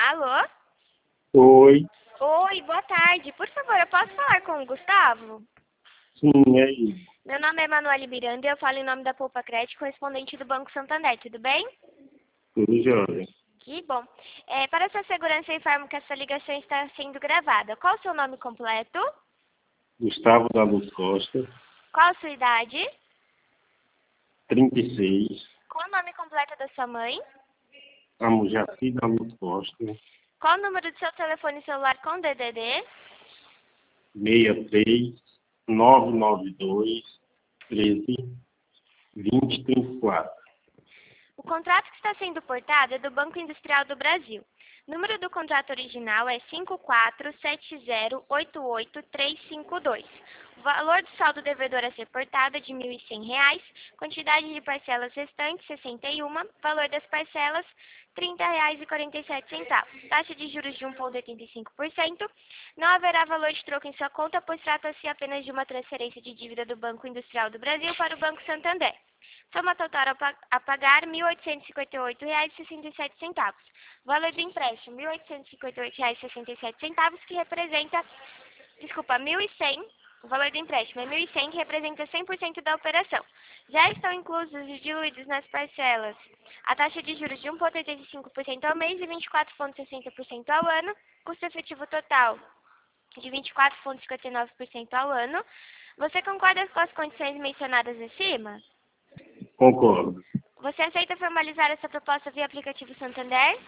Alô? Oi, Oi, boa tarde. Por favor, eu posso falar com o Gustavo? sim, é isso. Meu nome é Manuele Miranda e eu falo em nome da Poupa Crédito, correspondente do Banco Santander, tudo bem? Tudo jóia. Que bom. Para sua segurança, eu informo que essa ligação está sendo gravada. Qual o seu nome completo? Gustavo da Luz Costa, Qual a sua idade? 36. Qual o nome completo da sua mãe? Amujaci da Luz Costa, Qual o número do seu telefone celular com DDD? 63 992 13 2034. O contrato que está sendo portado é do Banco Industrial do Brasil. O número do contrato original é 547088352. O valor do saldo devedor a ser portado é de R$ 1.100, quantidade de parcelas restantes 61, valor das parcelas R$ 30,47. Taxa de juros de 1,85%. Não haverá valor de troco em sua conta, pois trata-se apenas de uma transferência de dívida do Banco Industrial do Brasil para o Banco Santander. Soma total a pagar R$ 1.858,67. Valor do empréstimo, R$ 1.858,67, que representa, desculpa, 1.100. O valor do empréstimo é 1.100, que representa 100% da operação. Já estão inclusos e diluídos nas parcelas a taxa de juros de 1,85% ao mês e 24,60% ao ano, custo efetivo total de 24,59% ao ano. Você concorda com as condições mencionadas acima? Concordo. Você aceita formalizar essa proposta via aplicativo Santander?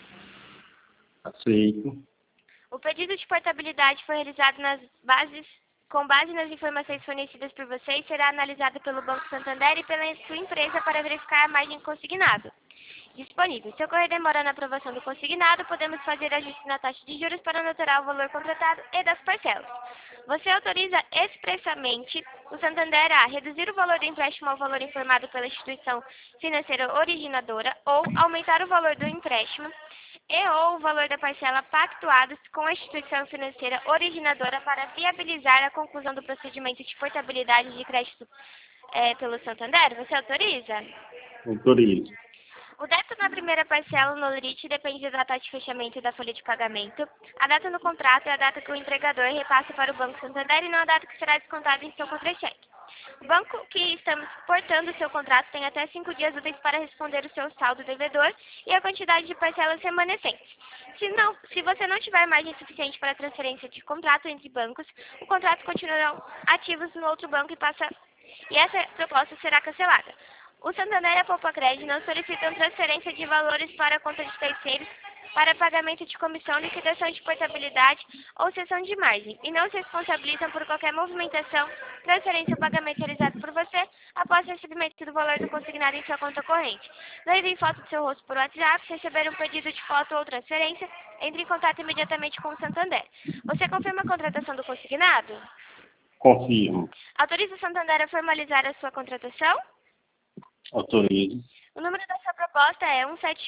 Aceito. O pedido de portabilidade foi realizado com base nas informações fornecidas por você e será analisado pelo Banco Santander e pela sua empresa para verificar a margem consignado disponível. Se ocorrer demora na aprovação do consignado, podemos fazer ajuste na taxa de juros para anotar o valor contratado e das parcelas. Você autoriza expressamente o Santander a reduzir o valor do empréstimo ao valor informado pela instituição financeira originadora ou aumentar o valor do empréstimo ou o valor da parcela pactuados com a instituição financeira originadora para viabilizar a conclusão do procedimento de portabilidade de crédito pelo Santander. Você autoriza? Autorizo. O débito na primeira parcela no LRIT depende da data de fechamento da folha de pagamento. A data no contrato é a data que o empregador repassa para o Banco Santander e não a data que será descontada em seu contra-cheque. O banco que estamos portando o seu contrato tem até 5 dias úteis para responder o seu saldo devedor e a quantidade de parcelas remanescentes. Se você não tiver margem suficiente para transferência de contrato entre bancos, o contrato continuará ativos no outro banco e essa proposta será cancelada. O Santander e a Poupa Crédito não solicitam transferência de valores para a conta de terceiros para pagamento de comissão, liquidação de portabilidade ou cessão de margem e não se responsabilizam por qualquer movimentação, transferência ou pagamento realizado por você após o recebimento do valor do consignado em sua conta corrente. Não envie foto do seu rosto por WhatsApp. Se receber um pedido de foto ou transferência, entre em contato imediatamente com o Santander. Você confirma a contratação do consignado? Confirmo. Autoriza o Santander a formalizar a sua contratação? Autorizo. O número da sua proposta é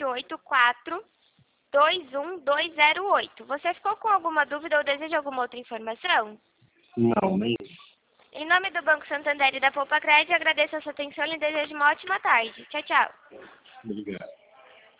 1784-21208. Você ficou com alguma dúvida ou deseja alguma outra informação? Não, nem. Em nome do Banco Santander e da Poupa Crédito, agradeço a sua atenção e desejo uma ótima tarde. Tchau, tchau. Obrigado.